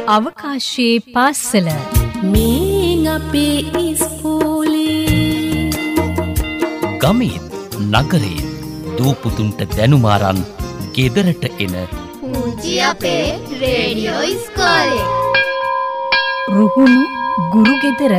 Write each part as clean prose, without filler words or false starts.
අවකාශයේ පාසල මේ අපේ ඉස්කෝලේ ගමේ නගරේ දූපුතුන්ට දැනුමාරන් ගෙදරට එන පුංචි අපේ රේඩියෝ ඉස්කෝලේ රුහුණු ගුරු ගෙදර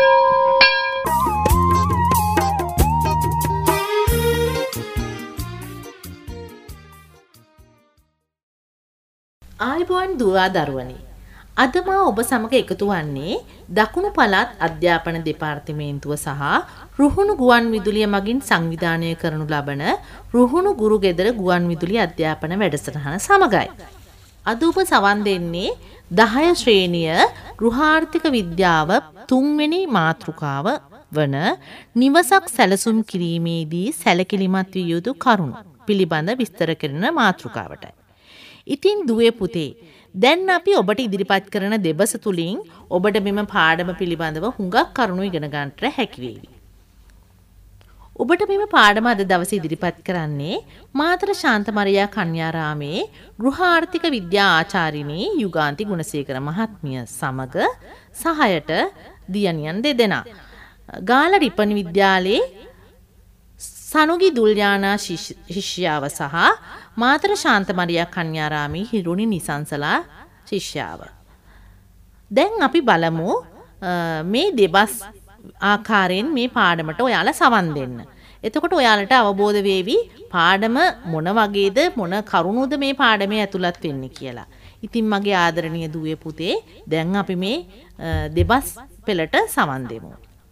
ආයුබෝවන් දුවා දරුවනි. අද මා ඔබ සමග එකතු වන්නේ දකුණු පළාත් අධ්‍යාපන දෙපාර්තමේන්තුව සහ රුහුණු ගුවන් විදුලිය මගින් සංවිධානය කරනු ලබන රුහුණු ගුරු ගෙදර ගුවන් විදුලි අධ්‍යාපන වැඩසටහන සමගයි. අද ඔබ සවන් දෙන්නේ 10 ශ්‍රේණිය ගෘහාර්ථික විද්‍යාව 3 වෙනි මාතෘකාව වන නිවසක් සැලසුම් කිරීමේදී සැලකිලිමත් විය යුතු කරුණු පිළිබඳ විස්තර කරන මාතෘකාවටයි. ඉතින් දුවේ පුතේ, දැන් අපි ඔබට ඉදිරිපත් කරන දෙබස තුලින් ඔබට මෙම පාඩම පිළිබඳව හුඟක් කරුණු ඉගෙන ගන්නට හැකි වේවි. ඔබට මෙම පාඩම අද දවසේ ඉදිරිපත් කරන්නේ මාතර ශාන්ත මරියා කන්‍යාරාමේ ගෘහාර්ථික විද්‍යා ආචාර්යිනී යුගාන්ති ගුණසේකර මහත්මිය සමග සහයට දියණියන් දෙදෙනා. ගාල රිපන් විද්‍යාලයේ සනුගි දුල්යානා ශිෂ්‍යාව සහ මාතර ශාන්ත මරියා කන්‍යාරාමේ හිරුණි නිසංසලා ශිෂ්‍යාව. දැන් අපි බලමු මේ දෙබස් ආකාරයෙන් මේ පාඩමට ඔයාලා සවන් දෙන්න. එතකොට ඔයාලට අවබෝධ වේවි පාඩම මොන වගේද මොන කරුණුද මේ පාඩමේ ඇතුළත් වෙන්නේ කියලා. ඉතින් මගේ ආදරණීය දුවේ පුතේ, දැන් අපි මේ දෙබස් පෙළට සවන් දෙමු.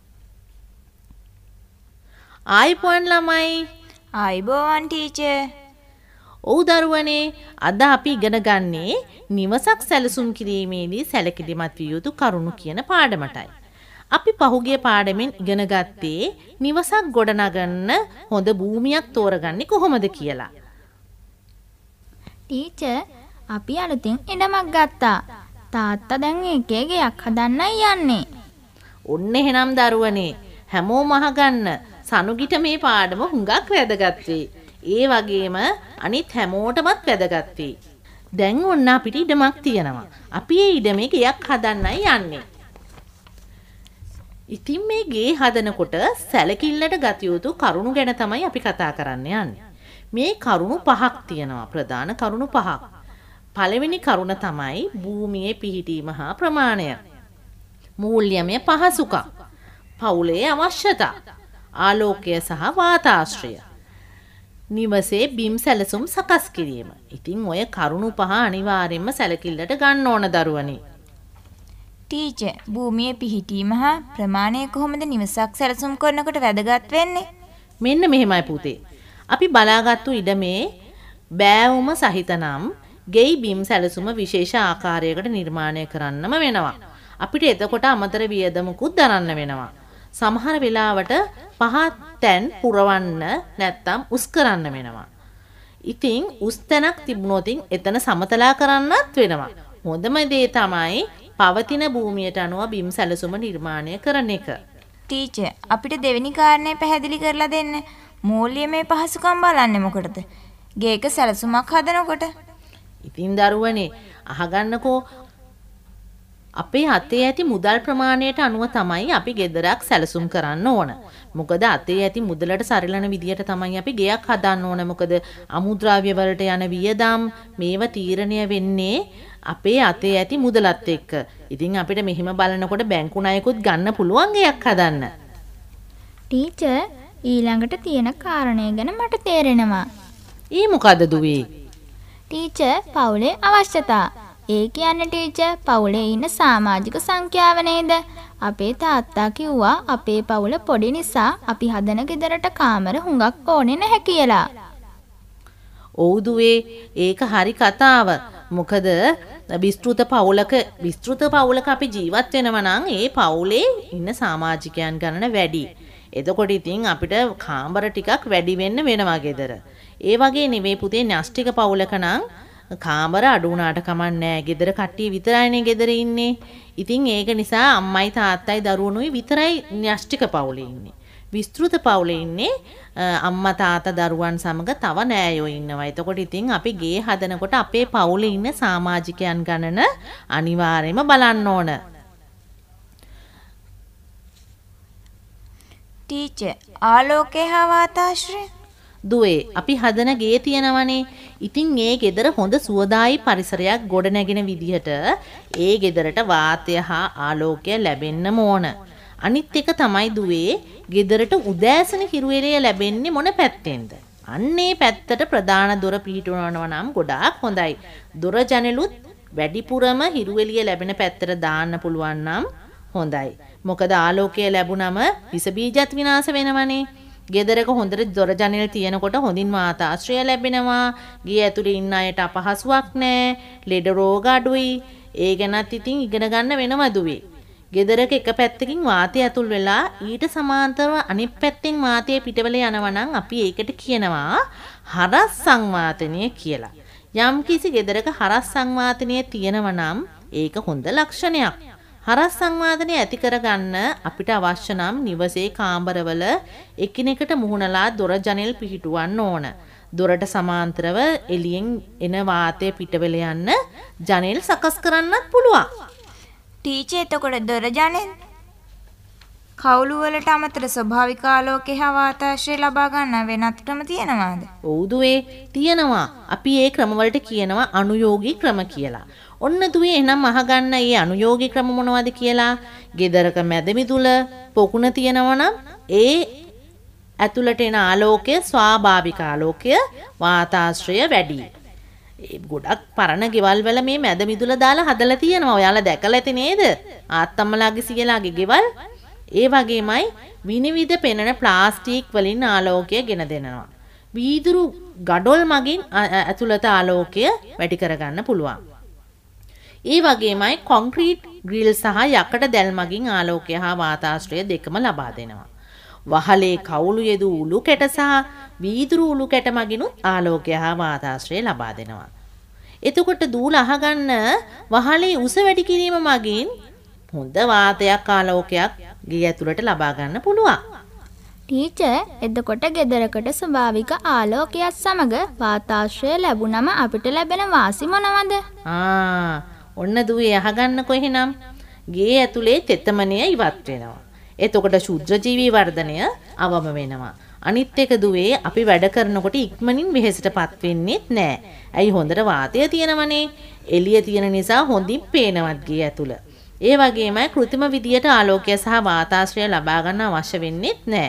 ආයිපොන් ළමයි. ආයිබෝවන් ටීචර්. ඔව් දරුවනේ, අද අපි ඉගෙන ගන්නේ නිවසක් සැලසුම් කිරීමේදී සැලකිලිමත් විය යුතු කරුණු කියන පාඩමටයි. අපි පහුගිය පාඩමෙන් ඉගෙන ගත්තේ නිවසක් ගොඩනගන්න හොඳ භූමියක් තෝරගන්නේ කොහොමද කියලා. ටීචර්, අපි අලුතින් ඉඩමක් ගත්තා. තාත්තා දැන් ඒකේ ගෙයක් හදන්නයි යන්නේ. ඔන්න එහෙනම් දරුවනේ, හැමෝම අහගන්න. සනුගිට මේ පාඩම හුඟක් වැදගත් වෙයි. ඒ වගේම අනිත් හැමෝටමත් වැදගත් වෙයි. දැන් ඔන්න අපිට ඉඩමක් තියෙනවා. අපි ඒ ඉඩමේ ගෙයක් හදන්නයි යන්නේ. ඉතින් මේ ගේ හදනකොට සැලකිල්ලට ගත යුතු කරුණු ගැන තමයි අපි කතා කරන්න යන්නේ. මේ කරුණු පහක් තියෙනවා, ප්‍රධාන කරුණු පහක්. පළවෙනි කරුණ තමයි භූමියේ පිහිටීම හා ප්‍රමාණය. මූල්‍යමය පහසුකම්, පවුලේ අවශ්‍යතා, ආලෝකය සහ වාතාශ්‍රය, නිවසේ බිම් සැලසුම් සකස් කිරීම. ඉතින් ඔය කරුණු පහ අනිවාර්යෙන්ම සැලකිල්ලට ගන්න ඕන දරුවනේ. ටීචර්, භූමියේ පිහිටීම හා ප්‍රමාණය කොහොමද නිවසක් සැලසුම් කරනකොට වැදගත් වෙන්නේ? මෙන්න මෙහෙමයි පුතේ. අපි බලාගත්තු ඉඩමේ බෑවුම සහිත නම් ගෙයි බිම් සැලසුම විශේෂ ආකාරයකට නිර්මාණය කරන්නම වෙනවා. අපිට එතකොට අමතර වියදමකුත් දරන්න වෙනවා. සමහර වෙලාවට පහත් තැන් පුරවන්න නැත්තම් උස් කරන්න වෙනවා. ඉතින් උස් තැනක් තිබුණොත් එතන සමතලා කරන්නත් වෙනවා. හොඳම දේ තමයි පවතින භූමියට අනුව බිම් සැලසුම නිර්මාණය කරන එක. ටීචර්, අපිට දෙවෙනි කාරණේ පැහැදිලි කරලා දෙන්න. මූල්‍යමය පහසුකම් බලන්නේ මොකටද? ගේක සැලසුමක් හදනකොට. ඉතින් දරුවනේ, අහගන්නකෝ, අපේ අතේ ඇති මුදල් ප්‍රමාණයට අනුව තමයි අපි ගෙදරක් සැලසුම් කරන්න ඕන. මොකද අතේ ඇති මුදලට සරිලන විදියට තමයි අපි ගෙයක් හදන්න ඕන. මොකද අමුද්‍රව්‍ය වලට යන වියදම් මේවා තීරණය වෙන්නේ අපේ අතේ ඇති මුදලත් එක්ක. ඉතින් අපිට මෙහිම බලනකොට බැංකු ණයකුත් ගන්න පුළුවන් ගෙයක් හදන්න. ටීචර්, ඊළඟට තියෙන කාරණය ගැන මට තේරෙනවා. ඊ මොකද්ද දුවේ? ටීචර්, පවුලේ අවශ්‍යතා. ඒ කියන්නේ ටීචර්, පවුලේ ඉන්න සමාජික සංඛ්‍යාව නේද? අපේ තාත්තා කිව්වා අපේ පවුල පොඩි නිසා අපි හදන ගෙදරට කාමර හුඟක් ඕනේ නැහැ කියලා. ඔව් දුවේ, ඒක හරි කතාව. මොකද විස්තෘත පවුලක අපි ජීවත් වෙනවා නම් ඒ පවුලේ ඉන්න සමාජිකයන් ගණන වැඩි. එතකොට ඉතින් අපිට කාමර ටිකක් වැඩි වෙන්න වෙනවා ගෙදර. ඒ වගේ නෙවෙයි පුතේ, න්‍යෂ්ටික පවුලක නම් කාමර අඩු වුණාට කමක් නැහැ. ගෙදර කට්ටිය විතරයිනේ ගෙදර ඉන්නේ. ඉතින් ඒක නිසා අම්මයි තාත්තයි දරුවනුයි විතරයි න්‍යෂ්ටික පවුලේ ඉන්නේ. විස්තෘත පවුලේ ඉන්නේ අම්මා තාත්තා දරුවන් සමග තව නෑයෝ ඉන්නවා. එතකොට ඉතින් අපි ගේ හදනකොට අපේ පවුලේ ඉන්න සමාජිකයන් ගණන අනිවාර්යයෙන්ම බලන්න ඕන. ටීචර් ආලෝකය හා වාතාශ්‍රය දුවේ අපි හදන ගේ තියෙනවනේ. ඉතින් ඒ ගෙදර හොඳ සුවදායි පරිසරයක් ගොඩනැගෙන විදිහට ඒ ගෙදරට වාතය හා ආලෝකය ලැබෙන්න ඕන. අනිත් එක තමයි දුවේ ගෙදරට උදෑසන හිරු එළිය ලැබෙන්නේ මොන පැත්තෙන්ද? අන්නේ පැත්තට ප්‍රධාන දොර පිහිටවනවා නම් ගොඩාක් හොඳයි. දොර ජනෙලුත් වැඩිපුරම හිරු එළිය ලැබෙන පැත්තට දාන්න පුළුවන් නම් හොඳයි. මොකද ආලෝකය ලැබුණම විස බීජත් විනාශ වෙනවනේ. ගෙදරක හොඳට දොර ජනෙල් තියෙනකොට හොඳින් වාතාශ්‍රය ලැබෙනවා. ගේ ඇතුලේ ඉන්න අයට අපහසුයක් නැහැ. ලෙඩ රෝග අඩුයි. ඒ ගැනත් ඉතින් ඉගෙන ගන්න වෙනවා දුවේ. ගෙදරක එක පැත්තකින් වාතය ඇතුල් වෙලා ඊට සමාන්තරව අනිත් පැත්තෙන් වාතය පිටවල යනවා නම් අපි ඒකට කියනවා හරස් සංවාතනය කියලා. යම්කිසි ගෙදරක හරස් සංවාතනය තියෙනවා නම් ඒක හොඳ ලක්ෂණයක්. හරස් සංවාදනය ඇති කරගන්න අපිට අවශ්‍ය නම් නිවසේ කාමරවල එකිනෙකට මුහුණලා දොර ජනෙල් පිහිටුවන්න ඕන. දොරට සමාන්තරව එළියෙන් එන වාතය පිටවෙල යන්න ජනෙල් සකස් කරන්නත් පුළුවන්. ටීචර් එතකොට දොර ජනෙල් කවුළු වලට අමතර ස්වභාවික ආලෝකය හා වාතාශ්‍රය ලබා ගන්න වෙනත් ක්‍රම තියෙනවාද? ඔව් දුවේ තියෙනවා. අපි ඒ ක්‍රමවලට කියනවා අනුයෝගී ක්‍රම කියලා. ඔන්න දුවේ එහෙනම් අහගන්න මේ අනුයෝගී ක්‍රම මොනවද කියලා. ගෙදරක මැද මිදුල පොකුණ තියෙනවා නම් ඒ ඇතුළට එන ආලෝකය ස්වාභාවික ආලෝකය වාතාශ්‍රය වැඩි. ඒ ගොඩක් පරණ ගෙවල් වල මේ මැද මිදුල දාලා හදලා තියෙනවා. ඔයාලා දැකලා ඇති නේද? ආත්තම්මලාගේ සියලාගේ ගෙවල්. ඒ වගේමයි විනිවිද පෙනෙන ප්ලාස්ටික් වලින් ආලෝකය ගෙන දෙනවා. වීදුරු ගඩොල් මගින් ඇතුළත ආලෝකය වැඩි කරගන්න පුළුවන්. ඒ වගේමයි කොන්ක්‍රීට් ග්‍රිල් සහ යකඩ දැල් මගින් ආලෝකය හා වාතාශ්‍රය දෙකම ලබා දෙනවා. වහලේ කවුළු යෙදූ උළු කැට සහ වීදුරු උළු කැට මගිනුත් ආලෝකය හා වාතාශ්‍රය ලබා දෙනවා. එතකොට දූල අහගන්න වහලේ උස වැඩි කිරීම මගින් හොඳ වාතයක් ආලෝකයක් ගේ ඇතුළට ලබා ගන්න පුළුවන්. ටීචර් එතකොට ගෙදරකට ස්වභාවික ආලෝකයක් සමග වාතාශ්‍රය ලැබුණම අපිට ලැබෙන වාසි මොනවද? ඔන්න දුවේ අහගන්නකො එහෙනම්. ගේ ඇතුලේ තෙතමනය ඉවත් වෙනවා. එතකොට ශුද්ධ ජීවී වර්ධනය අවම වෙනවා. අනිත් එක දුවේ අපි වැඩ කරනකොට ඉක්මනින් වෙහෙසටපත් වෙන්නෙත් නෑ. ඇයි හොඳට වාතය තියෙනවනේ. එළිය තියෙන නිසා හොඳින් පේනවත් ගේ ඇතුළ. ඒ වගේමයි કૃත්‍රිම විදියට ආලෝකය සහ වාතාශ්‍රය ලබා ගන්න අවශ්‍ය වෙන්නෙත් නෑ.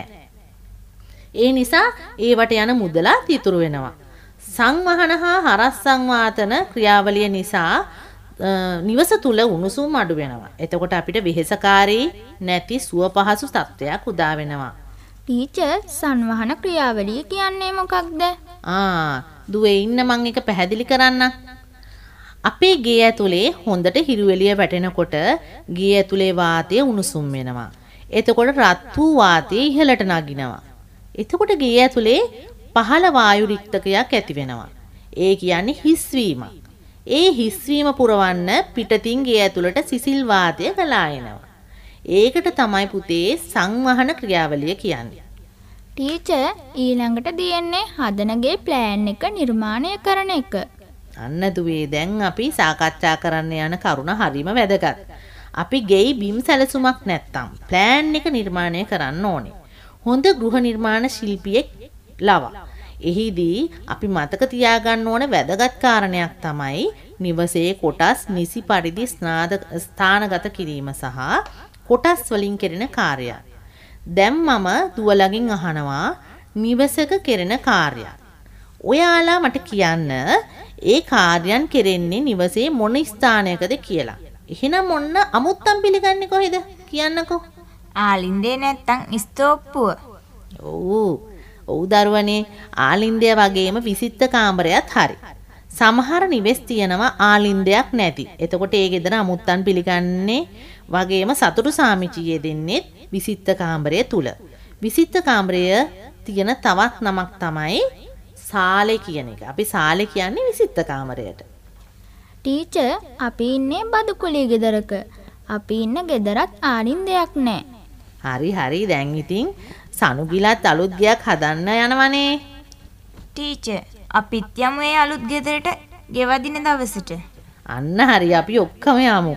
ඒ නිසා ඒවට යන මුදලත් ඉතුරු වෙනවා. සංවහන හා හරස් සංවාතන ක්‍රියාවලිය නිසා නිවස තුල උණුසුම් අඩු වෙනවා. එතකොට අපිට වෙහෙසකාරී නැති සුව පහසු තත්ත්වයක් උදා වෙනවා. ටීචර් සංවහන ක්‍රියාවලිය කියන්නේ මොකක්ද? දුවේ ඉන්න මම එක පැහැදිලි කරන්න. අපේ ගේ ඇතුලේ හොඳට හිරු එළිය වැටෙනකොට ගේ ඇතුලේ වාතය උණුසුම් වෙනවා. එතකොට රත් වූ වාතය ඉහළට නගිනවා. එතකොට ගේ ඇතුලේ පහළ වායු රික්තකයක් ඇති වෙනවා. ඒ කියන්නේ හිස්වීම. ඒ හිස්වීම පුරවන්න පිටතින් ගේ ඇතුළට සිසිල් වාතය ගලා එනවා. ඒකට තමයි පුතේ සංවහන ක්‍රියාවලිය කියන්නේ. ටීචර් ඊළඟට දියන්නේ හදනගේ ප්ලෑන් එක නිර්මාණය කරන එක. අන්න දුවේ දැන් අපි සාකච්ඡා කරන්න යන කරුණ හරිම වැදගත්. අපි ගෙයි බිම් සැලසුමක් නැත්තම් ප්ලෑන් එක නිර්මාණය කරන්න ඕනේ. හොඳ ගෘහ නිර්මාණ ශිල්පියෙක් ලවා. එහිදී අපි මතක තියාගන්න ඕන වැදගත් කාරණයක් තමයි නිවසේ කොටස් නිසි පරිදි ස්ථානගත කිරීම සහ කොටස් වලින් කෙරෙන කාර්යය. දැන් මම දුවලගෙන් අහනවා නිවසක කෙරෙන කාර්යය. ඔයාලා මට කියන්න ඒ කාර්යයන් කෙරෙන්නේ නිවසේ මොන ස්ථානයකද කියලා. එහෙනම් ඔන්න අමුත්තම් පිළිගන්නේ කොහෙද? කියන්නකෝ. ආලින්දේ නැත්තම් ස්තෝප්පුව. ඔව් දරුවනේ ආලින්දය වගේම විසිත්ත කාමරයත් හරි. සමහර නිවෙස් තියෙනවා ආලින්දයක් නැති. එතකොට ඒ ගෙදර අමුත්තන් පිළිගන්නේ වගේම සතුටු සාමිචියේ දෙන්නේ විසිත්ත කාමරය තුල. විසිත්ත කාමරය තියෙන තවත් නමක් තමයි සාලේ කියන එක. අපි සාලේ කියන්නේ විසිත්ත කාමරයට. ටීචර් අපි ඉන්නේ බදුකුලී ගෙදරක. අපි ඉන්න ගෙදරත් ආලින්දයක් නැහැ. හරි දැන් ඉතින් සනුගිලත් අලුත් ගයක් හදන්න යනවනේ. ටීචර් අපිත් යමු ඒ අලුත් ගෙදරට ගෙවදින දවසට. අන්න හරි අපි ඔක්කොම යමු.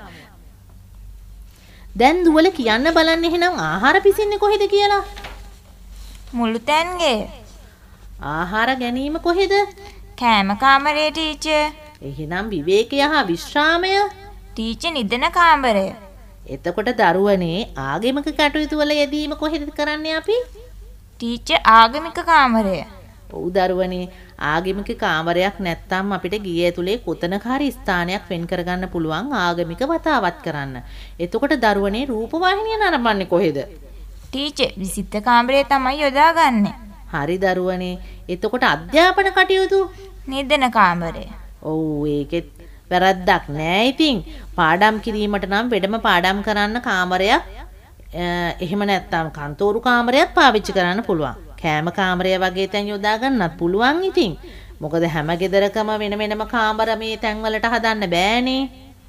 දැන් දුවල කියන්න බලන්න එහෙනම් ආහාර පිසින්නේ කොහෙද කියලා. මුළු තැන්ගේ ආහාර ගැනීම කොහෙද? කෑම කාමරේ ටීචර්. එහෙනම් විවේකය හා විශ්‍රාමය. ටීචර් නිදන කාමරය. එතකොට දරුවනේ ආගමික කටයුතු වල යෙදීම කොහෙද කරන්නේ අපි? ටීචර් ආගමික කාමරය. ඔව් දරුවනේ ආගමික කාමරයක් නැත්නම් අපිට ගිය ඇතුලේ කොතනක හරි ස්ථානයක් වෙන් කරගන්න පුළුවන් ආගමික වතාවත් කරන්න. එතකොට දරුවනේ රූපවාහිනිය නරඹන්නේ කොහෙද? ටීචර් විසිත කාමරේ තමයි යොදාගන්නේ. හරි දරුවනේ. එතකොට අධ්‍යාපන කටයුතු නිදන කාමරය. ඔව් ඒකෙත් වැරද්දක් නෑ. ඉතින් පාඩම් කිරීමට නම් වෙඩම පාඩම් කරන්න කාමරයක් එහෙම නැත්නම් කන්තෝරු කාමරයක් පාවිච්චි කරන්න පුළුවන්. කෑම කාමරය වගේ තැන් යොදා ගන්නත් පුළුවන් ඉතින්. මොකද හැම ගෙදරකම වෙන වෙනම කාමර මේ තැන්වලට හදන්න බෑනේ.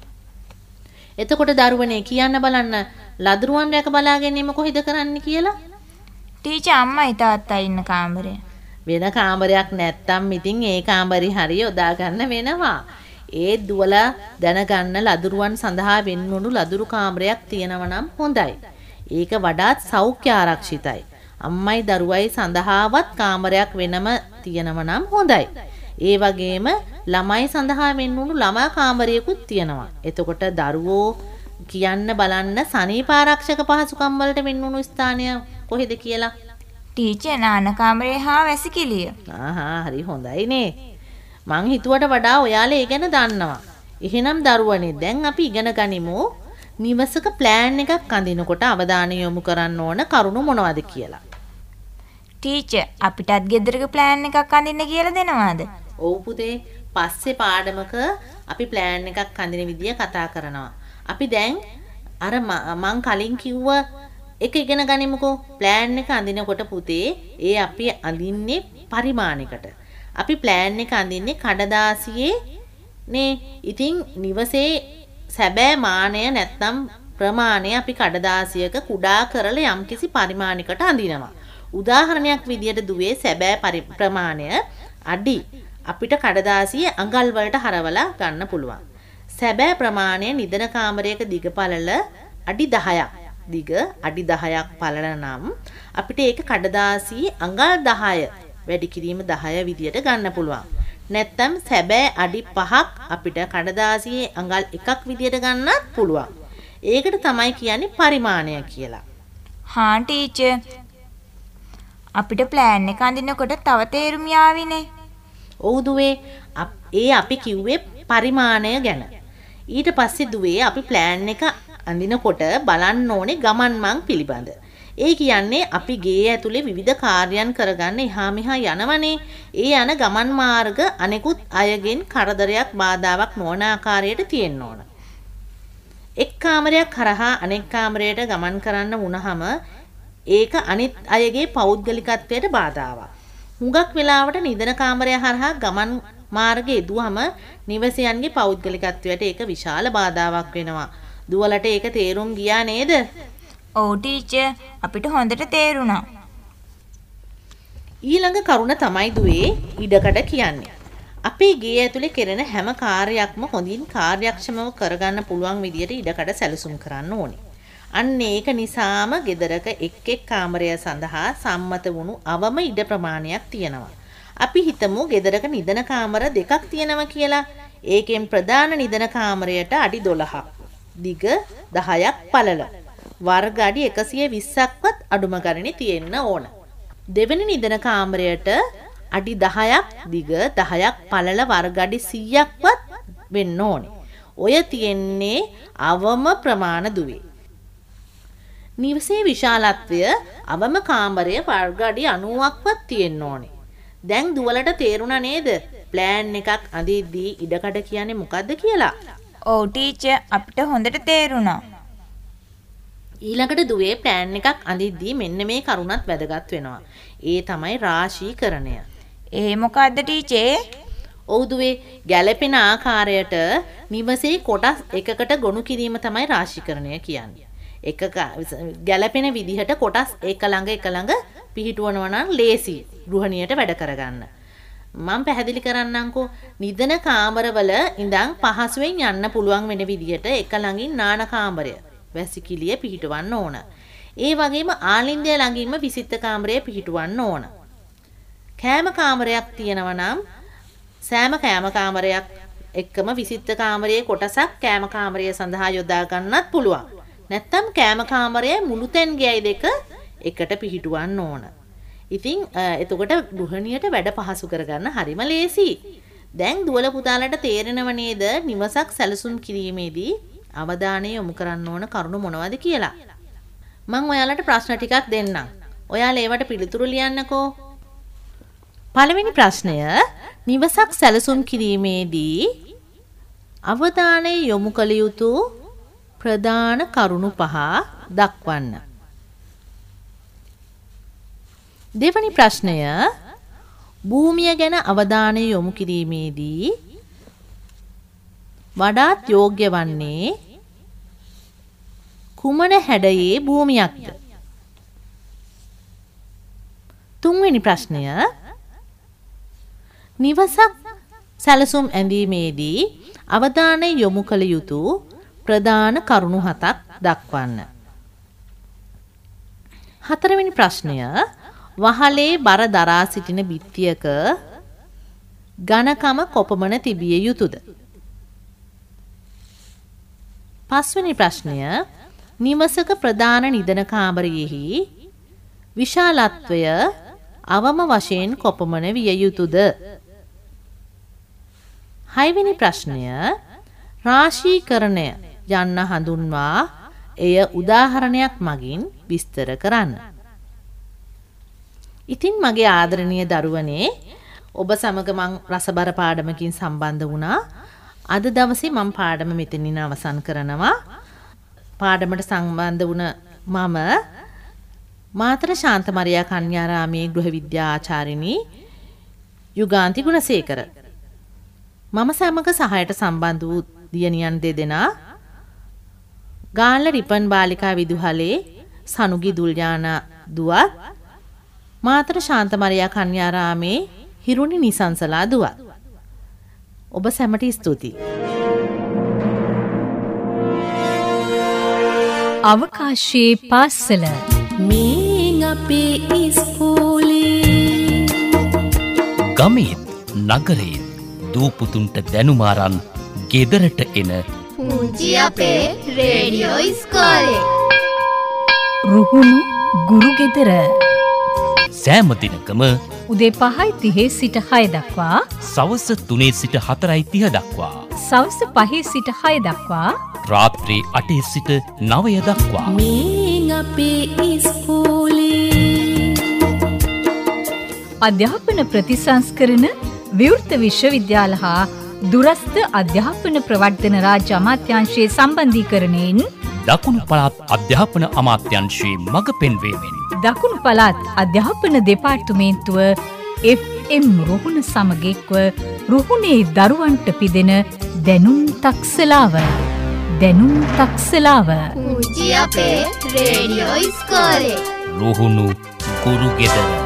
එතකොට දරුවනේ කියන්න බලන්න ලදරුවන් රැක බලා ගැනීම කොහෙද කරන්න කියලා? ටීචර් අම්මයි තාත්තයි ඉන්න කාමරය. වෙන කාමරයක් නැත්තම් ඉතින් ඒ කාමරي හරිය යොදා ගන්න වෙනවා. ඒ දුවලා දැනගන්න ලදරුවන් සඳහා වෙන්වුණු ලදරු කාමරයක් තියෙනවා නම් හොඳයි. ඒක වඩාත් සෞඛ්‍ය ආරක්ෂිතයි. අම්මයි දරුවයි සඳහාවත් කාමරයක් වෙනම තියෙනවා නම් හොඳයි. ඒ වගේම ළමයි සඳහා වෙන්වුණු ළමා කාමරයකුත් තියෙනවා. එතකොට දරුවෝ කියන්න බලන්න සනීප ආරක්ෂක පහසුකම් වලට වෙන්වුණු ස්ථානය කොහෙද කියලා? ටීචර් නාන කාමරේ හා වැසිකිළිය. හරි හොඳයිනේ. මං හිතුවට වඩා ඔයාලා ඒ ගැන දන්නවා. එහෙනම් දරුවනේ දැන් අපි ඉගෙන ගනිමු නිවසක ප්ලෑන් එකක් අඳිනකොට අවධානය යොමු කරන්න ඕන කරුණු මොනවද කියලා. ටීචර් අපිටත් ගෙදරක ප්ලෑන් එකක් අඳින්න කියලා දෙනවද? ඔව් පුතේ. පස්සේ පාඩමක අපි ප්ලෑන් එකක් අඳින විදිය කතා කරනවා. අපි දැන් අර මං කලින් කිව්ව එක ඉගෙන ගනිමුකෝ. ප්ලෑන් එක අඳිනකොට පුතේ ඒ අපි අඳින්නේ පරිමාණයකට. අපි ප්ලෑන් එක අඳින්නේ කඩදාසියේ නේ. ඉතින් නිවසේ සැබෑ මානය නැත්නම් ප්‍රමාණය අපි කඩදාසියක කුඩා කරලා යම්කිසි පරිමාණයකට අඳිනවා. උදාහරණයක් විදියට දුවේ සැබෑ ප්‍රමාණය අඩි අපිට කඩදාසියේ අඟල් වලට හරවලා ගන්න පුළුවන්. සැබෑ ප්‍රමාණය නිදන කාමරයක දිග පළල අඩි 10ක්. දිග අඩි 10ක් පළල නම් අපිට ඒක කඩදාසියේ අඟල් 10 වැඩි කිරීම 10 විදියට ගන්න පුළුවන්. නැත්තම් සැබෑ අඩි 5ක් අපිට කඩදාසියේ අඟල් 1ක් විදියට ගන්නත් පුළුවන්. ඒකට තමයි කියන්නේ පරිමාණය කියලා. හා ටීචර් අපිට ප්ලෑන් එක අඳිනකොට තව තේරුම් යාවිනේ. ඔව් දුවේ. ඒ අපි කිව්වේ පරිමාණය ගැන. ඊට පස්සේ දුවේ අපි ප්ලෑන් එක අඳිනකොට බලන්න ඕනේ ගමන් මං පිළිබඳ. ඒ කියන්නේ අපි ගේ ඇතුලේ විවිධ කාර්යයන් කරගන්න එහා මෙහා යනවනේ. ඒ යන ගමන් මාර්ග අනෙකුත් අයගෙන් කරදරයක් බාධාවක් නොවන ආකාරයට තියෙන්න ඕන. එක් කාමරයක් කරහා අනෙක් කාමරයට ගමන් කරන්න වුණාම ඒක අනිත් අයගේ පෞද්ගලිකත්වයට බාධාවක්. හුඟක් වෙලාවට නිදන කාමරය හරහා ගමන් මාර්ගය යෙදුවම නිවසයන්ගේ පෞද්ගලිකත්වයට ඒක විශාල බාධාවක් වෙනවා. දුවලට ඒක තේරුම් ගියා නේද? ඔව් ටීචර් අපිට හොඳට තේරුණා. ඊළඟ කරුණ තමයි දුවේ ඉඩකඩ කියන්නේ. අපේ ගේ ඇතුලේ කෙරෙන හැම කාර්යයක්ම හොඳින් කාර්යක්ෂමව කරගන්න පුළුවන් විදියට ඉඩකඩ සැලසුම් කරන්න ඕනේ. අන්න ඒක නිසාම ගෙදරක එක් එක් කාමරය සඳහා සම්මත වුණු අවම ඉඩ ප්‍රමාණයක් තියෙනවා. අපි හිතමු ගෙදරක නිදන කාමර දෙකක් තියෙනවා කියලා. ඒකෙන් ප්‍රධාන නිදන කාමරයට අඩි 12ක්, දිග 10ක් පළල. වර්ග අඩි 120ක්වත් අඩුම ගණනේ තියෙන්න ඕන. දෙවෙනි නිදන කාමරයට අඩි 10ක්, දිග 10ක් පළල වර්ග අඩි 100ක්වත් වෙන්න ඕනේ. ඔය තියෙන්නේ අවම ප්‍රමාණ දුවේ. නිවසේ විශාලත්වය අවම කාමරය වර්ග අඩි 90ක්වත් තියෙන්න ඕනේ. දැන් දුවලට තේරුණා නේද? ප්ලෑන් එකක් අඳිද්දී ඉඩකඩ කියන්නේ මොකද්ද කියලා? ඔව් ටීචර් අපිට හොඳට තේරුණා. ඊළඟට දුවේ ප්ලෑන් එකක් අඳිද්දී මෙන්න මේ කරුණත් වැදගත් වෙනවා. ඒ තමයි රාශීකරණය. ඒ මොකද්ද ටීචර්? ඔව් දුවේ ගැළපෙන ආකාරයට නිවසේ කොටස් එකකට ගොනු කිරීම තමයි රාශීකරණය කියන්නේ. එක ගැළපෙන විදිහට කොටස් එක ළඟ පිහිටුවනවා නම් ලේසි ගෘහණියට වැඩ කරගන්න. මම පැහැදිලි කරන්නම්කෝ නිදන කාමරවල ඉඳන් පහසුවෙන් යන්න පුළුවන් වෙන විදියට එක ළඟින් නාන කාමරය වැසිකිළිය පිහිටවන්න ඕන. ඒ වගේම ආලින්දය ළඟින්ම විසිත කාමරය පිහිටවන්න ඕන. කෑම කාමරයක් තියෙනවා නම් සෑම කෑම කාමරයක් එක්කම විසිත කාමරයේ කොටසක් කෑම කාමරය සඳහා යොදා ගන්නත් පුළුවන්. නැත්තම් කෑම කාමරයේ මුළු තැන් ගෑයි දෙක එකට පිහිටවන්න ඕන. ඉතින් එතකොට ගෘහණියට වැඩ පහසු කරගන්න හරිම ලේසි. දැන් දුවල පුතාලට තේරෙනව නේද නිවසක් සැලසුම් කිරීමේදී අවධානය යොමු කරන්න ඕන කරුණු මොනවද කියලා. මම ඔයාලට ප්‍රශ්න ටිකක් දෙන්නම්. ඔයාලා ඒවට පිළිතුරු ලියන්නකෝ. පළවෙනි ප්‍රශ්නය නිවසක් සැලසුම් කිරීමේදී අවධානය යොමු කළ යුතු ප්‍රධාන කරුණු 5 දක්වන්න. දෙවැනි ප්‍රශ්නය භූමිය ගැන අවධානය යොමු කිරීමේදී වඩාත් යෝග්‍ය වන්නේ කුමන හැඩයේ භූමියක්ද? තුන්වෙනි ප්‍රශ්නය නිවසක් සැලසුම් ඇඳීමේදී අවධානය යොමු කළ යුතු ප්‍රධාන කරුණු 7ක් දක්වන්න. හතරවෙනි ප්‍රශ්නය වහලේ බර දරා සිටින බිත්තියක ඝනකම කොපමණ තිබිය යුතුද? පස්වෙනි ප්‍රශ්නය නිවසක ප්‍රධාන නිදන කාමරයෙහි විශාලත්වය අවම වශයෙන් කොපමණ විය යුතුද? හයවෙනි ප්‍රශ්නය රාශීකරණය යන්න හඳුන්වා එය උදාහරණයක් මගින් විස්තර කරන්න. ඉතින් මගේ ආදරණීය දරුවනේ ඔබ සමග මං රසබර පාඩමකින් සම්බන්ධ වුණා. අද දවසේ මම පාඩම මෙතනින් අවසන් කරනවා. පාඩමට සම්බන්ධ වුණ මම මාතර ශාන්ත මරියා කන්‍යාරාමේ ගෘහ විද්‍යා ආචාර්යනි යුගාන්ති ගුණසේකර. මම සමග සහායට සම්බන්ධ වූ දියණියන් දෙදෙනා ගාල්ල රිපන් බාලිකා විදුහලේ සනුගි දුල්යානා දුවත් මාතර ශාන්ත මරියා කන්‍යාරාමේ හිරුනි නිසංසලා දුවත්. ඔබ සැමට ස්තුතියි. අවකාශයේ පාසල මේ අපේ ඉස්කෝලේ ගමේත් නගරේත් දූපුතුන්ට දැනුමාරන් ගෙදරට එන පුංචි අපේ රේඩියෝ ඉස්කෝලේ රුහුණු ගුරුගෙදර සෑම දිනකම උදේ 5:30 සිට 6 දක්වා සවස 3 සිට 4:30 දක්වා සවස් 5 සිට 6 දක්වා රාත්‍රී 8 සිට 9 දක්වා මේ අපේ ඉස්කෝලේ අධ්‍යාපන ප්‍රතිසංස්කරණ විවෘත විශ්වවිද්‍යාල හා දුරස්ථ අධ්‍යාපන ප්‍රවර්ධන රාජ්‍ය අමාත්‍යාංශයේ සම්බන්ධීකරණයෙන් දකුණු පළාත් අධ්‍යාපන අමාත්‍යාංශයේ මඟ පෙන්වීමෙන් දකුණු පළාත් අධ්‍යාපන දෙපාර්තමේන්තුව FM රුහුණ සමග එක්ව රුහුණේ දරුවන්ට පිදෙන දැනුම් තක්සලාව පුංචි අපේ රේඩියෝ ඉස්කෝලේ රුහුණු ගුරුගෙදර